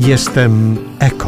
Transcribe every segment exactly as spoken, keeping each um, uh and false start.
Jestem eko.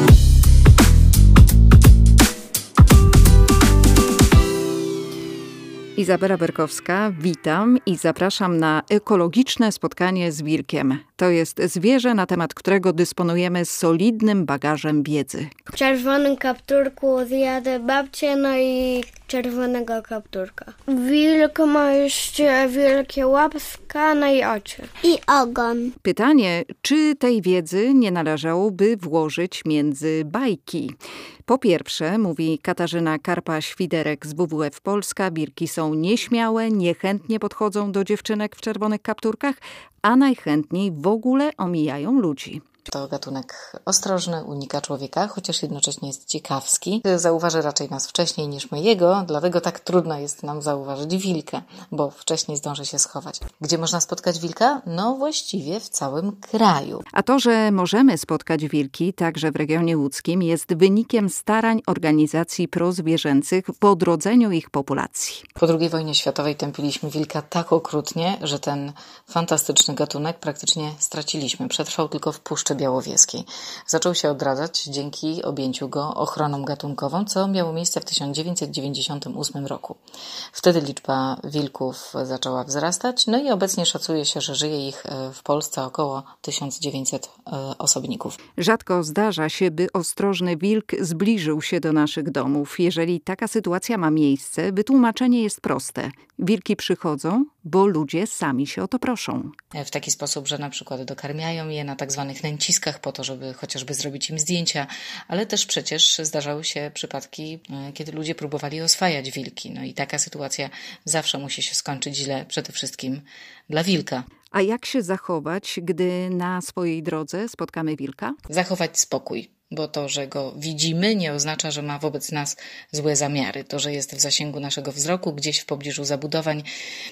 Izabela Berkowska, witam i zapraszam na ekologiczne spotkanie z wilkiem. To jest zwierzę, na temat którego dysponujemy solidnym bagażem wiedzy. W czerwonym kapturku zjadę babcię, no i czerwonego kapturka. Wilk ma jeszcze wielkie łapska, no i oczy. I ogon. Pytanie, czy tej wiedzy nie należałoby włożyć między bajki? Po pierwsze, mówi Katarzyna Karpa-Świderek z W W F Polska, wilki są nieśmiałe, niechętnie podchodzą do dziewczynek w czerwonych kapturkach, a najchętniej w ogóle omijają ludzi. To gatunek ostrożny, unika człowieka, chociaż jednocześnie jest ciekawski. Zauważy raczej nas wcześniej niż my jego, dlatego tak trudno jest nam zauważyć wilka, bo wcześniej zdąży się schować. Gdzie można spotkać wilka? No właściwie w całym kraju. A to, że możemy spotkać wilki także w regionie łódzkim, jest wynikiem starań organizacji prozwierzęcych w odrodzeniu ich populacji. Po drugiej wojnie światowej tępiliśmy wilka tak okrutnie, że ten fantastyczny gatunek praktycznie straciliśmy. Przetrwał tylko w Puszczy Białowieskiej. Zaczął się odradzać dzięki objęciu go ochroną gatunkową, co miało miejsce w tysiąc dziewięćset dziewięćdziesiątym ósmym roku. Wtedy liczba wilków zaczęła wzrastać, no i obecnie szacuje się, że żyje ich w Polsce około tysiąc dziewięćset osobników. Rzadko zdarza się, by ostrożny wilk zbliżył się do naszych domów. Jeżeli taka sytuacja ma miejsce, wytłumaczenie jest proste. Wilki przychodzą, bo ludzie sami się o to proszą. W taki sposób, że na przykład dokarmiają je na tak zwanych nęciskach po to, żeby chociażby zrobić im zdjęcia, ale też przecież zdarzały się przypadki, kiedy ludzie próbowali oswajać wilki. No i taka sytuacja zawsze musi się skończyć źle, przede wszystkim dla wilka. A jak się zachować, gdy na swojej drodze spotkamy wilka? Zachować spokój. Bo to, że go widzimy, nie oznacza, że ma wobec nas złe zamiary. To, że jest w zasięgu naszego wzroku, gdzieś w pobliżu zabudowań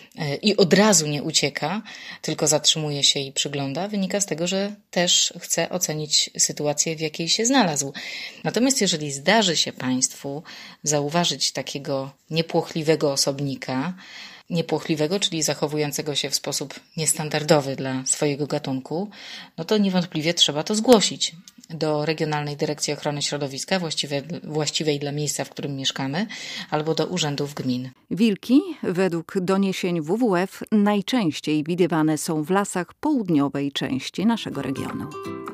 i od razu nie ucieka, tylko zatrzymuje się i przygląda, wynika z tego, że też chce ocenić sytuację, w jakiej się znalazł. Natomiast jeżeli zdarzy się Państwu zauważyć takiego niepłochliwego osobnika, niepłochliwego, czyli zachowującego się w sposób niestandardowy dla swojego gatunku, no to niewątpliwie trzeba to zgłosić do Regionalnej Dyrekcji Ochrony Środowiska, właściwej, właściwej dla miejsca, w którym mieszkamy, albo do urzędów gmin. Wilki, według doniesień W W F, najczęściej widywane są w lasach południowej części naszego regionu.